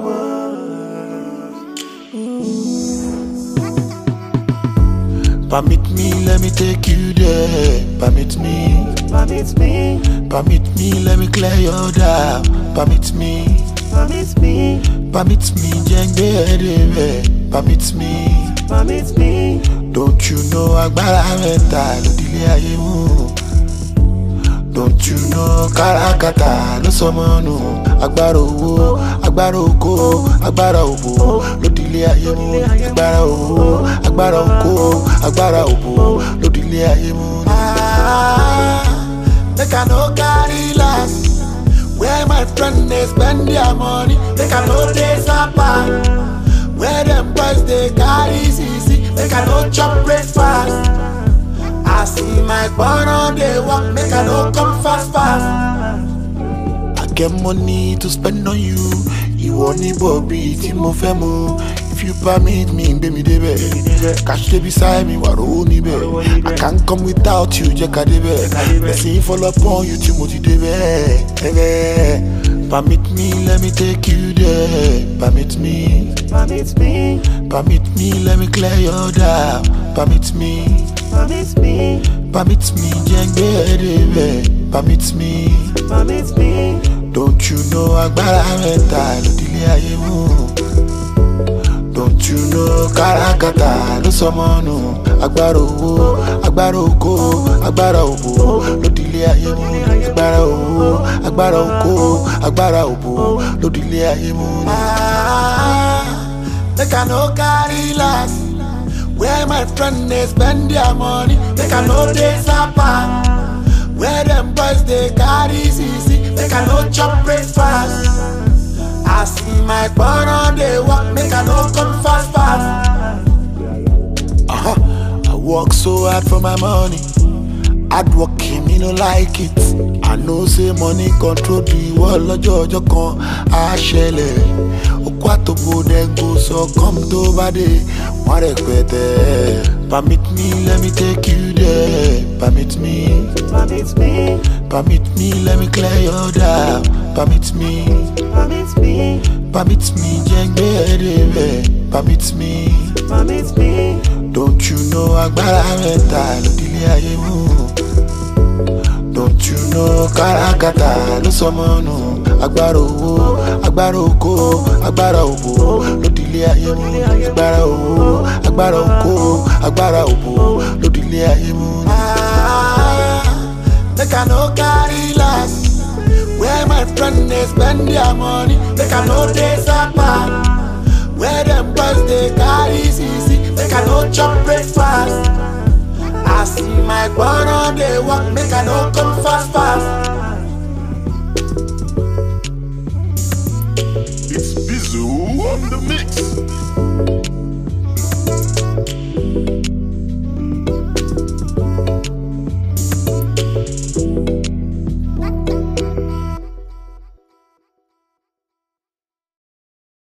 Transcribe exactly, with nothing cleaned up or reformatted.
Permit me, let me take you there. Permit me, Permit me, permit me, let me clear your doubt. Permit me, permit me, permit me, jengbe edebe. Permit me, permit me. don't you know agbára mẹ́ta ló dilé ayé mú? Don't you know káràkátà ló sọmọ nù? Agbára owó, agbára oko, agbára òbò ló dilé ayé mú. Agbára owó, agbára oko, agbára òbò ló dilé ayé mú. Make I no carry last. Where my friend they spend their money, make I no dey sapa. Where them boys they carry C C, make I no chop breakfast. I see my partner they walk, make I no come fast fast. I get money to spend on you. You want me Bobby, Timo Femo. If you permit me, baby debe. Cash dey beside me, waro ni be. I can't come without you, Jeka debe. Blessing fall upon you, Timothy debe. Permit me, let me take you there. Permit me, Permit me, permit me, let me clear your doubt. Permit me, permit me, permit me, jengbe edebe. Permit me, permit me. don't you know agbára mẹ́ta ló dilé ayé mú? Don't you know káràkátà ló sọmọ nù? Agbára owó, agbára oko, agbára òbò ló dilé ayé mú. Agbára owó, agbára oko, agbára òbò ló dilé ayé mú. Make I no carry last. Where my friend they spend their money, make I no dey sapa. Where them boys they carry C C, make I no chop breakfast. I see my partner they walk, make I no come fast fast. Uh-huh. I work so hard for my money. Hard working, me no like it. I know say money control the world. Lọ́jọ́ ọjọ́ kan á ṣẹlẹ̀. Okó àtòbò then go so come tó bá dé wọ́n rẹpẹtẹ. Permit me, let me take you there. Permit me, Permit me, permit me, let me clear your doubt. Permit me, permit me, permit me, jengbe edebe. Permit me, permit me. don't you know agbára mẹ́ta ló dilé ayé mú? Don't you know káràkátà ló sọmọ nù? Agbára owó, agbára oko, agbára òbò ló dilé ayé mú. Agbára owó, agbára oko, agbára òbò ló dilé ayé mú. Make I no carry last. Where my friend they spend their money, make I no dey sapa. Where them boys they carry C C, make I no chop breakfast. I see my partner they walk, make I no come fast fast. It's Bizu on the mix.